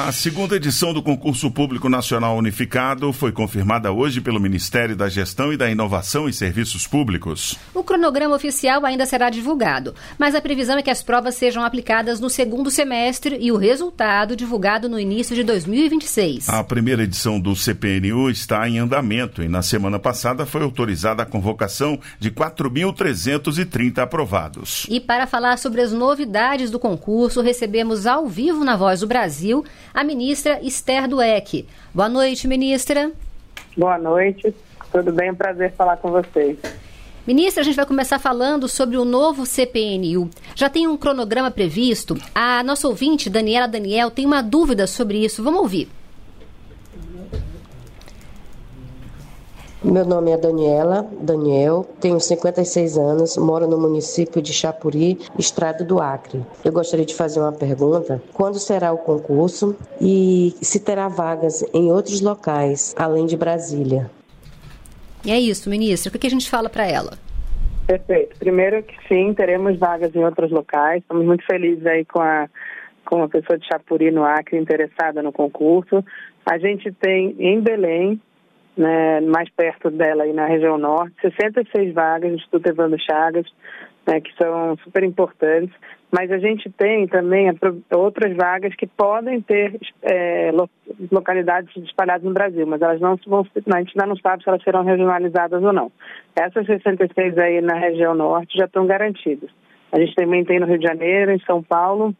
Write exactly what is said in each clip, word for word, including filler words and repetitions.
A segunda edição do Concurso Público Nacional Unificado foi confirmada hoje pelo Ministério da Gestão e da Inovação e Serviços Públicos. O cronograma oficial ainda será divulgado, mas a previsão é que as provas sejam aplicadas no segundo semestre e o resultado divulgado no início de dois mil e vinte e seis. A primeira edição do C P N U está em andamento e na semana passada foi autorizada a convocação de quatro mil trezentos e trinta aprovados. E para falar sobre as novidades do concurso, recebemos ao vivo na Voz do Brasil a ministra Esther Dweck. Boa noite, ministra. Boa noite. Tudo bem? Prazer falar com vocês. Ministra, a gente vai começar falando sobre o novo C P N U. Já tem um cronograma previsto? A nossa ouvinte, Daniela Daniel, tem uma dúvida sobre isso. Vamos ouvir. Meu nome é Daniela Daniel, tenho cinquenta e seis anos, moro no município de Chapuri, estado do Acre. Eu gostaria de fazer uma pergunta: quando será o concurso e se terá vagas em outros locais, além de Brasília? E é isso, ministra. O que a gente fala para ela? Perfeito. Primeiro que sim, teremos vagas em outros locais. Estamos muito felizes aí com a, com a pessoa de Chapuri, no Acre, interessada no concurso. A gente tem em Belém, né, mais perto dela, aí na região norte, sessenta e seis vagas no Instituto Evandro Chagas, né, que são super importantes, mas a gente tem também outras vagas que podem ter é, localidades espalhadas no Brasil, mas elas não vão, a gente ainda não sabe se elas serão regionalizadas ou não. Essas sessenta e seis aí na região norte já estão garantidas. A gente também tem no Rio de Janeiro, em São Paulo,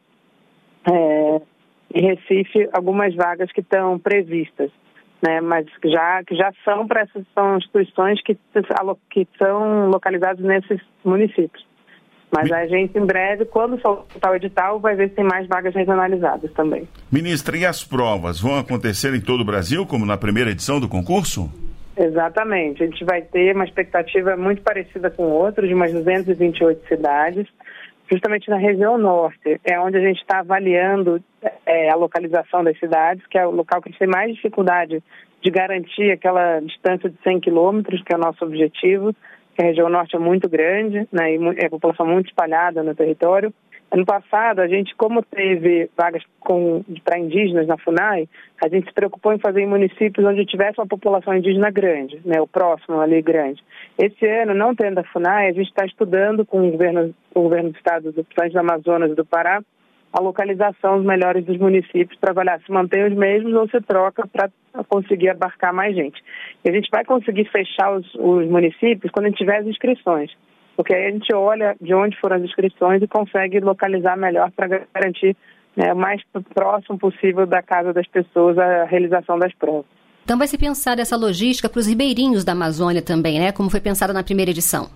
é, em Recife, algumas vagas que estão previstas. Né, mas que já, que já são para essas são instituições que, que são localizadas nesses municípios. Mas a gente, em breve, quando soltar o edital, vai ver se tem mais vagas regionalizadas também. Ministra, e as provas vão acontecer em todo o Brasil, como na primeira edição do concurso? Exatamente. A gente vai ter uma expectativa muito parecida com outros, de umas duzentas e vinte e oito cidades, justamente na região norte, é onde a gente está avaliando é, a localização das cidades, que é o local que a gente tem mais dificuldade de garantir aquela distância de cem quilômetros, que é o nosso objetivo, que a região norte é muito grande, né, e é a população muito espalhada no território. Ano passado, a gente, como teve vagas para indígenas na FUNAI, a gente se preocupou em fazer em municípios onde tivesse uma população indígena grande, né, o próximo ali grande. Esse ano, não tendo a FUNAI, a gente está estudando com o governo, com o governo do estado do, do Amazonas e do Pará a localização dos melhores dos municípios para avaliar se mantém os mesmos ou se troca para conseguir abarcar mais gente. E a gente vai conseguir fechar os, os municípios quando a gente tiver as inscrições. Porque aí a gente olha de onde foram as inscrições e consegue localizar melhor para garantir, né, o mais próximo possível da casa das pessoas a realização das provas. Então vai se pensar essa logística para os ribeirinhos da Amazônia também, né? Como foi pensada na primeira edição.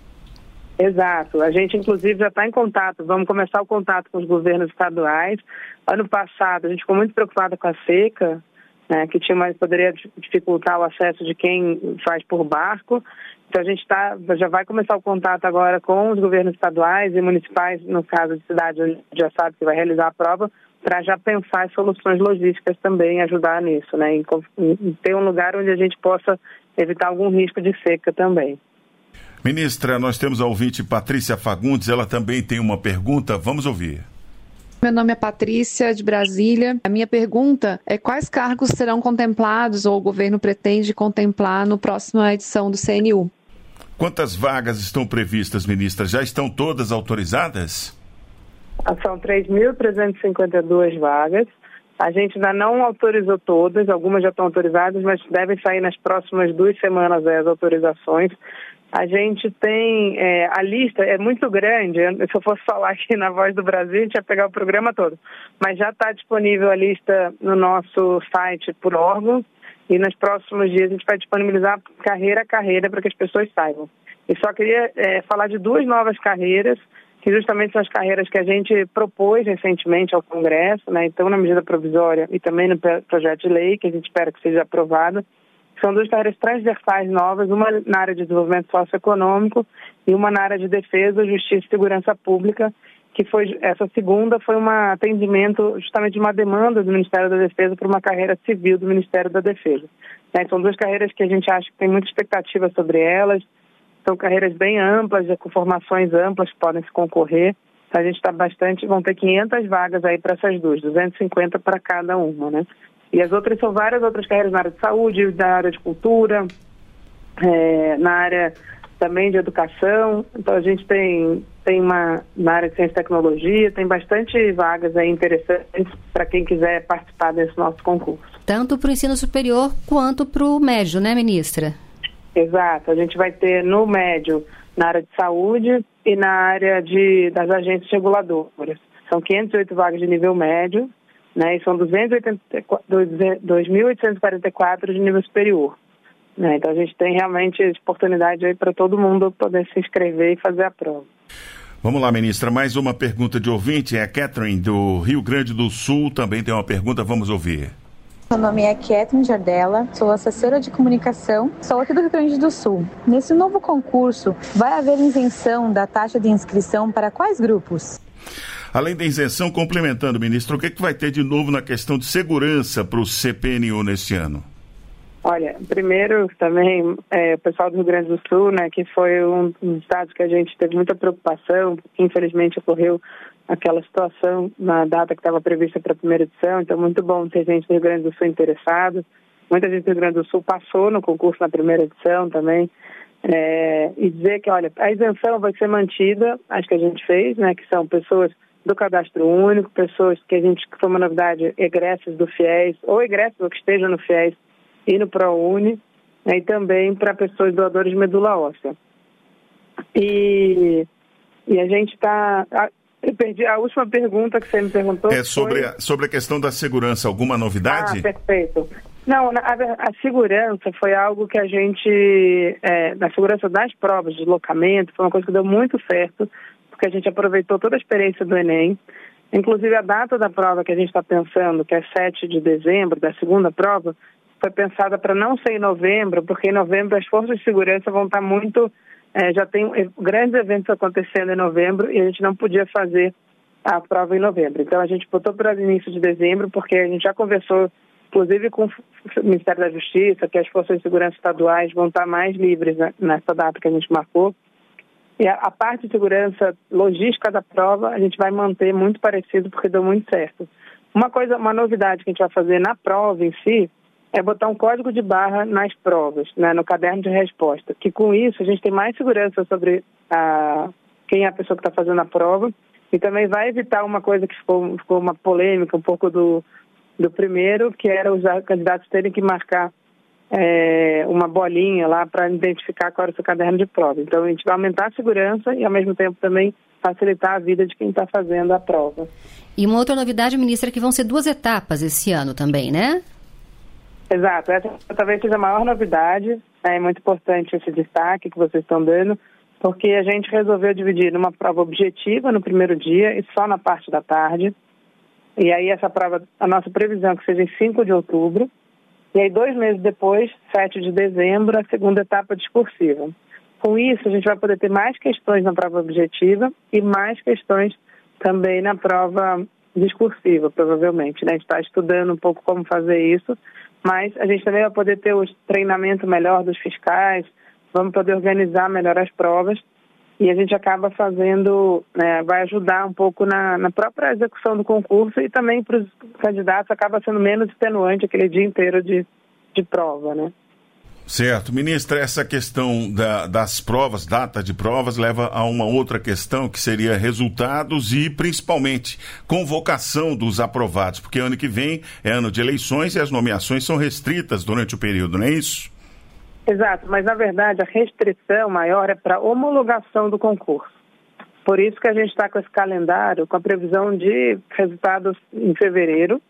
Exato. A gente, inclusive, já está em contato. Vamos começar o contato com os governos estaduais. Ano passado, a gente ficou muito preocupada com a seca, né, que tinha mais, poderia dificultar o acesso de quem faz por barco. Então, a gente tá, já vai começar o contato agora com os governos estaduais e municipais, no caso de cidade, onde já sabe que vai realizar a prova, para já pensar em soluções logísticas também, ajudar nisso, né, em, em ter um lugar onde a gente possa evitar algum risco de seca também. Ministra, nós temos a ouvinte Patrícia Fagundes, ela também tem uma pergunta, vamos ouvir. Meu nome é Patrícia, de Brasília. A minha pergunta é quais cargos serão contemplados ou o governo pretende contemplar no próximo edição do C N U? Quantas vagas estão previstas, ministra? Já estão todas autorizadas? São três mil trezentas e cinquenta e duas vagas. A gente ainda não autorizou todas, algumas já estão autorizadas, mas devem sair nas próximas duas semanas as autorizações. A gente tem, é, a lista é muito grande, se eu fosse falar aqui na Voz do Brasil, a gente ia pegar o programa todo, mas já está disponível a lista no nosso site por órgão e nos próximos dias a gente vai disponibilizar carreira a carreira para que as pessoas saibam. E só queria é, falar de duas novas carreiras, que justamente são as carreiras que a gente propôs recentemente ao Congresso, né, então na medida provisória e também no projeto de lei, que a gente espera que seja aprovado. São duas carreiras transversais novas, uma na área de desenvolvimento socioeconômico e uma na área de defesa, justiça e segurança pública, que foi, essa segunda foi um atendimento justamente de uma demanda do Ministério da Defesa para uma carreira civil do Ministério da Defesa. Né, são duas carreiras que a gente acha que tem muita expectativa sobre elas, são carreiras bem amplas, com formações amplas que podem se concorrer, A gente está bastante, vão ter quinhentas vagas aí para essas duas, duzentas e cinquenta para cada uma, né? E as outras são várias outras carreiras na área de saúde, na área de cultura, é, na área também de educação. Então a gente tem, tem uma, na área de ciência e tecnologia, tem bastante vagas aí interessantes para quem quiser participar desse nosso concurso. Tanto para o ensino superior quanto para o médio, né, ministra? Exato, a gente vai ter no médio na área de saúde e na área de, das agências reguladoras. São quinhentas e oito vagas de nível médio, né, e são dois mil oitocentos e quarenta e quatro de nível superior. Né, então a gente tem realmente oportunidade aí para todo mundo poder se inscrever e fazer a prova. Vamos lá, ministra, mais uma pergunta de ouvinte, é a Catherine do Rio Grande do Sul, também tem uma pergunta, vamos ouvir. Meu nome é Catherine Jardella, sou assessora de comunicação, sou aqui do Rio Grande do Sul. Nesse novo concurso, vai haver isenção da taxa de inscrição para quais grupos? Além da isenção, complementando, ministro, o que, é que vai ter de novo na questão de segurança para o C P N U neste ano? Olha, primeiro também é, o pessoal do Rio Grande do Sul, né, que foi um dos estados que a gente teve muita preocupação, porque infelizmente ocorreu aquela situação na data que estava prevista para a primeira edição, então muito bom ter gente do Rio Grande do Sul interessado. Muita gente do Rio Grande do Sul passou no concurso na primeira edição também, é, e dizer que, olha, a isenção vai ser mantida, acho que a gente fez, né, que são pessoas do cadastro único, pessoas que a gente, que foi uma novidade, egressas do FIES, ou egressas ou que estejam no FIES e no ProUni, né, e também para pessoas doadoras de medula óssea. E, e a gente está... Eu perdi a última pergunta que você me perguntou. É sobre, foi... a, sobre a questão da segurança, alguma novidade? Ah, perfeito. Não, a, a segurança foi algo que a gente, é, na segurança das provas de deslocamento, foi uma coisa que deu muito certo, porque a gente aproveitou toda a experiência do Enem. Inclusive a data da prova que a gente está pensando, que é sete de dezembro, da segunda prova, foi pensada para não ser em novembro, porque em novembro as forças de segurança vão estar muito... É, já tem grandes eventos acontecendo em novembro e a gente não podia fazer a prova em novembro. Então a gente botou para o início de dezembro, porque a gente já conversou, inclusive com o Ministério da Justiça, que as forças de segurança estaduais vão estar mais livres, né, nessa data que a gente marcou. E a, a parte de segurança logística da prova a gente vai manter muito parecido, porque deu muito certo. Uma coisa, uma novidade que a gente vai fazer na prova em si, é botar um código de barra nas provas, né, no caderno de resposta, que com isso a gente tem mais segurança sobre a, quem é a pessoa que está fazendo a prova e também vai evitar uma coisa que ficou, ficou uma polêmica um pouco do, do primeiro, que era os candidatos terem que marcar é, uma bolinha lá para identificar qual era o seu caderno de prova. Então a gente vai aumentar a segurança e ao mesmo tempo também facilitar a vida de quem está fazendo a prova. E uma outra novidade, ministra, é que vão ser duas etapas esse ano também, né? Exato, essa talvez seja a maior novidade, é muito importante esse destaque que vocês estão dando, porque a gente resolveu dividir numa prova objetiva no primeiro dia e só na parte da tarde, e aí essa prova, a nossa previsão é que seja em cinco de outubro, e aí dois meses depois, sete de dezembro, a segunda etapa discursiva. Com isso, a gente vai poder ter mais questões na prova objetiva e mais questões também na prova discursiva, provavelmente, né? A gente está estudando um pouco como fazer isso, mas a gente também vai poder ter o treinamento melhor dos fiscais, vamos poder organizar melhor as provas e a gente acaba fazendo, né, vai ajudar um pouco na, na própria execução do concurso e também para os candidatos acaba sendo menos extenuante aquele dia inteiro de, de prova, né? Certo. Ministra, essa questão da, das provas, data de provas, leva a uma outra questão que seria resultados e, principalmente, convocação dos aprovados, porque ano que vem é ano de eleições e as nomeações são restritas durante o período, não é isso? Exato, mas na verdade a restrição maior é para homologação do concurso. Por isso que a gente está com esse calendário, com a previsão de resultados em fevereiro,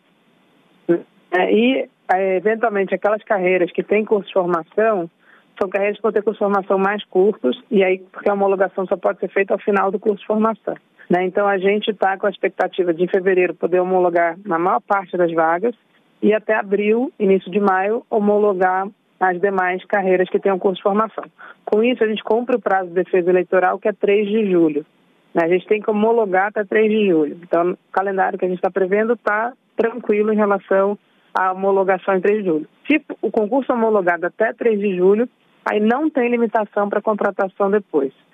né, e eventualmente aquelas carreiras que têm curso de formação são carreiras que vão ter curso de formação mais curtos e aí porque a homologação só pode ser feita ao final do curso de formação, né? Então a gente está com a expectativa de em fevereiro poder homologar na maior parte das vagas e até abril, início de maio, homologar as demais carreiras que tenham curso de formação. Com isso a gente cumpre o prazo de defesa eleitoral, que é três de julho, né? A gente tem que homologar até três de julho. Então o calendário que a gente está prevendo está tranquilo em relação a homologação em três de julho. Se o concurso é homologado até três de julho, aí não tem limitação para contratação depois.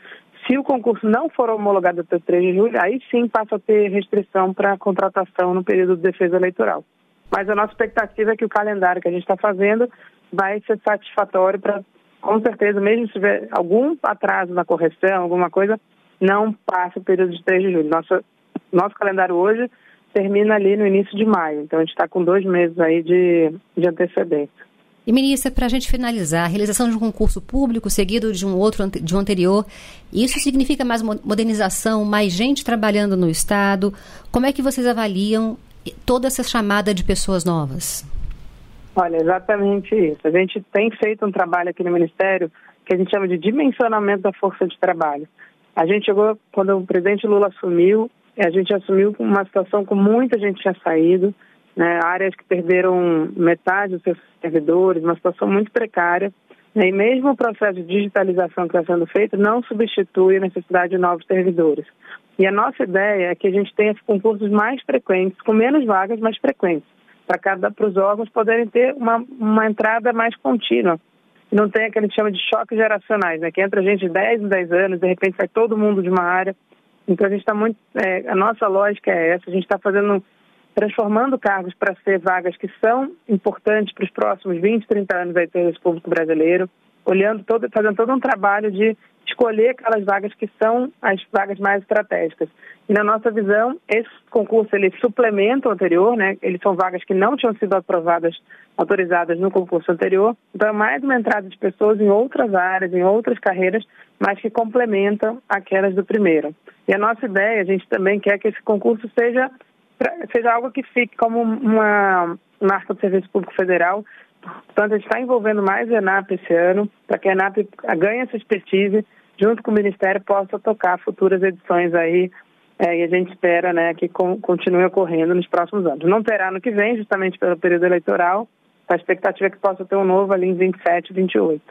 Se o concurso não for homologado até três de julho, aí sim passa a ter restrição para contratação no período de defesa eleitoral. Mas a nossa expectativa é que o calendário que a gente está fazendo vai ser satisfatório para, com certeza, mesmo se tiver algum atraso na correção, alguma coisa, não passe o período de três de julho. Nosso, nosso calendário hoje termina ali no início de maio, então a gente está com dois meses aí de, de antecedência. E, ministra, para a gente finalizar, a realização de um concurso público seguido de um outro, de um anterior, isso significa mais modernização, mais gente trabalhando no Estado? Como é que vocês avaliam toda essa chamada de pessoas novas? Olha, exatamente isso. A gente tem feito um trabalho aqui no Ministério que a gente chama de dimensionamento da força de trabalho. A gente chegou, quando o presidente Lula assumiu, a gente assumiu uma situação com muita gente tinha saído, né, áreas que perderam metade dos seus servidores, uma situação muito precária, né, e mesmo o processo de digitalização que está sendo feito não substitui a necessidade de novos servidores. E a nossa ideia é que a gente tenha concursos mais frequentes, com menos vagas, mais frequentes, para cada para os órgãos poderem ter uma, uma entrada mais contínua. E não tem aquele que chama de choques geracionais, né, que entra gente de dez em dez anos, de repente sai todo mundo de uma área. Então a gente está muito. É, a nossa lógica é essa, a gente está fazendo. transformando cargos para ser vagas que são importantes para os próximos vinte, trinta anos aí do serviço público brasileiro, olhando todo, fazendo todo um trabalho de escolher aquelas vagas que são as vagas mais estratégicas. E na nossa visão, esse concurso ele suplementa o anterior, né? Eles são vagas que não tinham sido aprovadas, autorizadas no concurso anterior. Então é mais uma entrada de pessoas em outras áreas, em outras carreiras, mas que complementam aquelas do primeiro. E a nossa ideia, a gente também quer que esse concurso seja seja algo que fique como uma marca do Serviço Público Federal. Portanto, a gente está envolvendo mais a ENAP esse ano, para que a ENAP ganhe essa expertise, junto com o Ministério, possa tocar futuras edições aí, é, e a gente espera, né, que com, continue ocorrendo nos próximos anos. Não terá no que vem, justamente pelo período eleitoral, a expectativa é que possa ter um novo ali em vinte e sete, vinte e oito.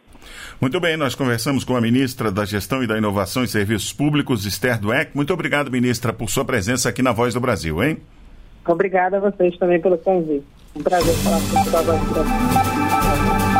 Muito bem, nós conversamos com a ministra da Gestão e da Inovação e Serviços Públicos, Esther Dweck. Muito obrigado, ministra, por sua presença aqui na Voz do Brasil, hein? Obrigada a vocês também pelo convite. Um prazer falar com a Voz do Brasil.